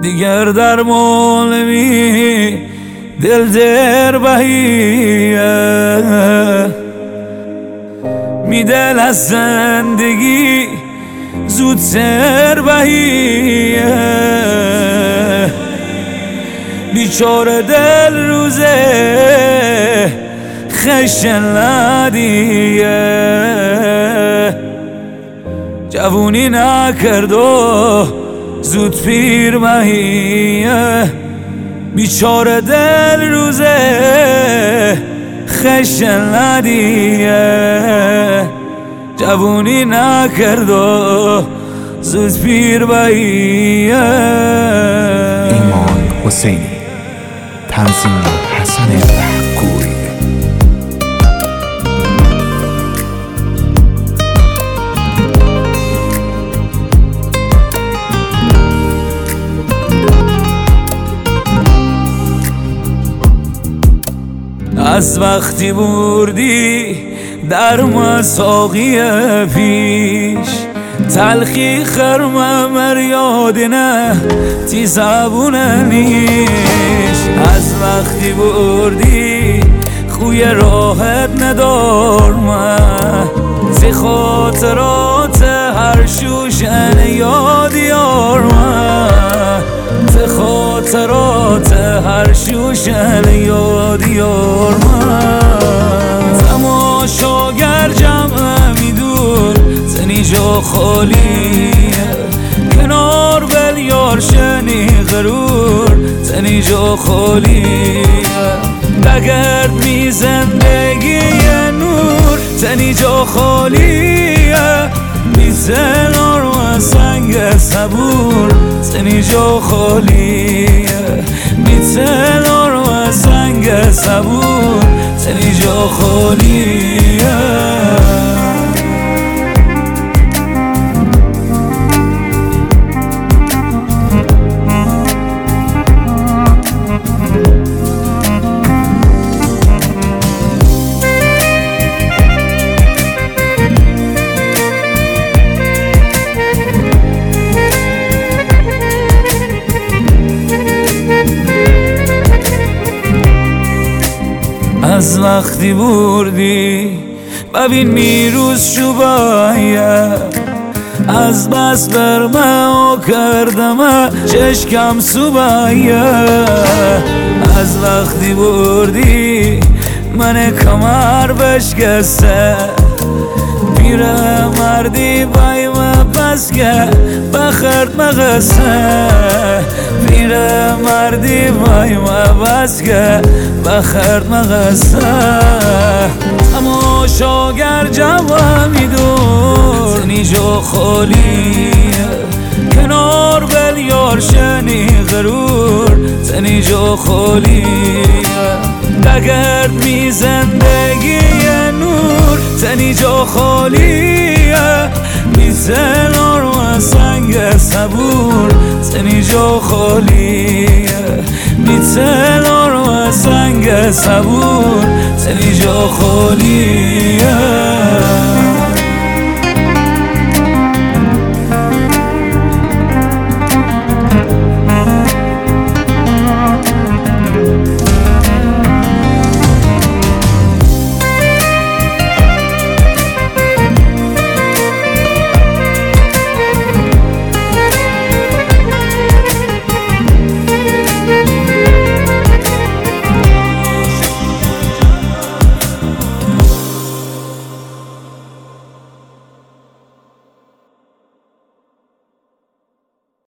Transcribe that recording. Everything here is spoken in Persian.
دیگر در مولمی دل در بهیه می دل از زندگی زود سر بهیه بیچاره دل روزه خشن لدیه جوونی نکرد و زود پیر بهیه بیچاره دل روزه خشن لدیه جوونی نکرد و زود پیر بهیه. ایمان حسینی، تنظیم حسن بهگوی. از وقتی بردی در مساقی پیش تلخی خرمم یادنه تی زبونه نیش. از وقتی بردی خوی راحت ندارمه زی خاطرات هر شوشن یادی آرمه زی خاطرات هر شوشن یادی آرمه تماشاگر جمع میدور زنی جا خالی کنار بل یار شنی غرور زنی جا خالی بگرد می زندگی نور زنی جا خالی بی زنار و سنگ صبور زنی جا خالی بی زنار و سنگ صبور زنی جا خالی. از وقتی بردی ببین میروز شو باید از بس برمه و کردمه چشکم سو باید. از وقتی بردی من کمر بشکسته پیره مردی بایم پس که بخرد مغسته پیره مردی بایم پس که بخرد مغسته اما شاگر جوان میدون زنی جا خالی کنار بل یار شنی غرور زنی جا خالی بگرد می زندگی نور زنی جا خالی بی زنار و سنگ صبور زنی جا خالی بی زنار و سنگ صبور زنی جا خالی.